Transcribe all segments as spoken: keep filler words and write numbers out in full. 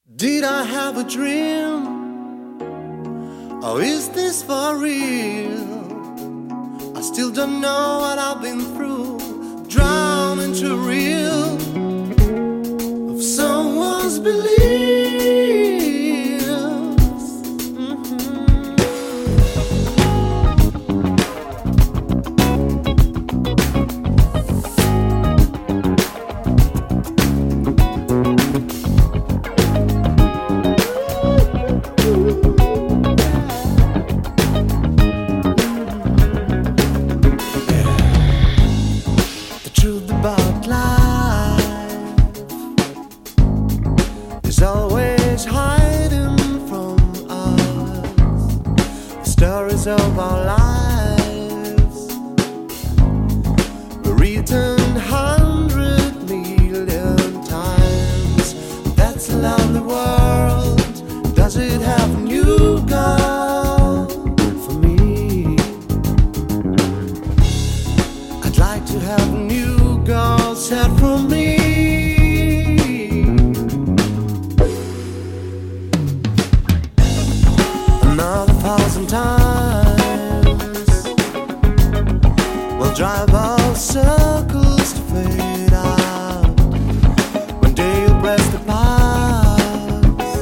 Did I have a dream? Or is this for real? I still don't know what I've been through. Drowned into a reel of someone's beliefs. About life is always hiding from us. The stories of our lives were written hundred million times. That's a lovely world. Does it have a new goal for me? I'd like to have a new God set for me. Another thousand times we'll drive our circles to fade out. One day you'll press the pause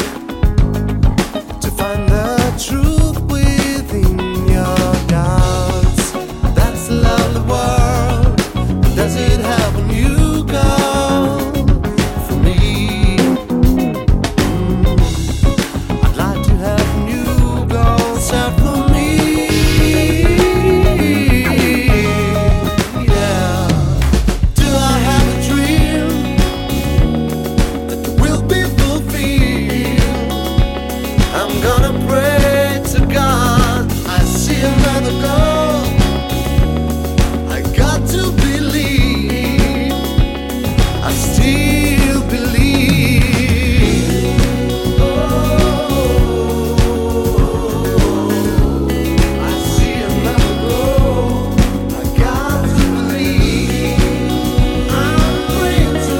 to find the truth within your doubts. That's a lovely world. Does it have a new goal for me? Mm. I'd like to have a new goal set for me. Yeah. Do I have a dream that will be fulfilled? I'm gonna pray to God. I see another goal. I got to believe. I still believe. Oh, I see another goal. I got to believe. I'm praying to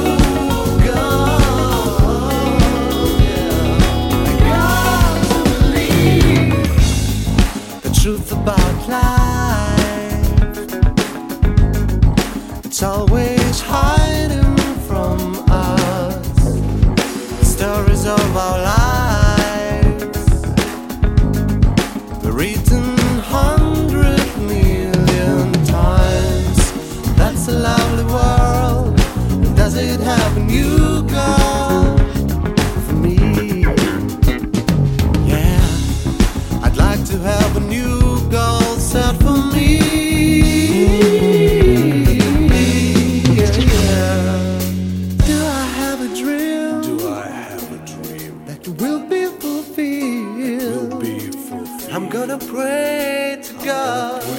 God. Yeah. I got to believe the truth about life. It's always hiding from us. The stories of our lives were written hundred million times. That's a lovely world. Does it have a new goal for me? Yeah, I'd like to have a new goal set for me. Will be fulfilled. Will be fulfilled. I'm gonna pray to God.